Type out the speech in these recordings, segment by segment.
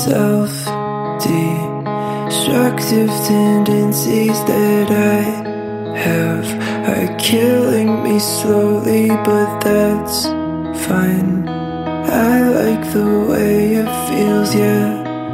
self-destructive tendencies that I have are killing me slowly, but that's fine. I like the way it feels, yeah.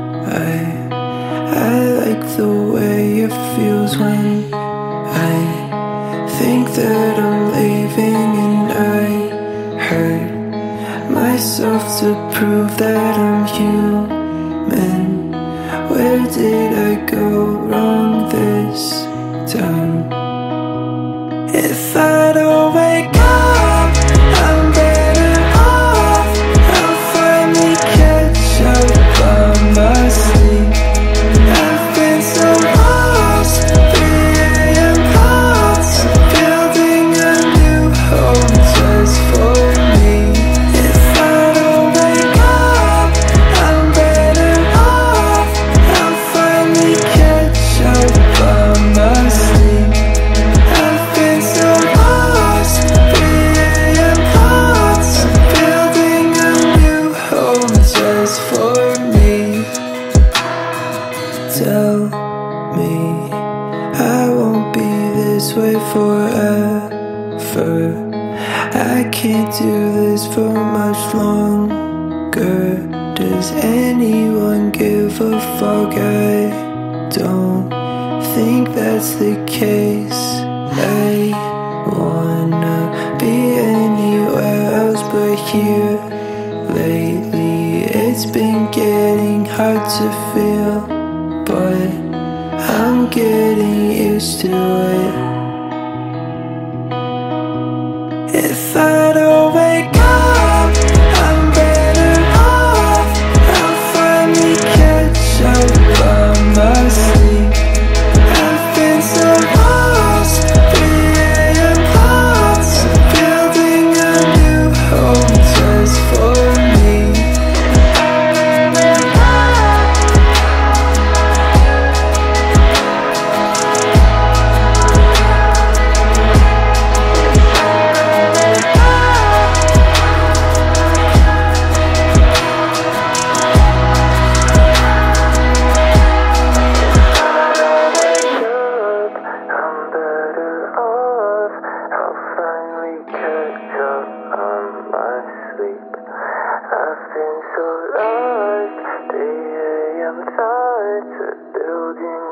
I like the way it feels when I think that I'm leaving, and I hurt myself to prove that I'm human. Where did I go wrong this time? If I don't wake up, I'm better off. I'll finally catch up on my sleep. I've been so lost, 3 a.m. thoughts, building a new home just for me. If I don't wake up, I'm better off. I'll finally catch up on my sleep. I've been so lost, 3 a.m. thoughts, building a new home just for me. Tell me I won't be this way forever. I can't do this for much longer. Does anyone give a fuck? I don't think that's the case. I wanna be anywhere else but here. Lately it's been getting hard to feel, but I'm getting used to it. If I don't wake up, I'm better off. I'll finally catch up on my sleep. I've been so lost, 3 a.m. thoughts, building a new home just for me. I've been so lost, 3 a.m. thoughts, building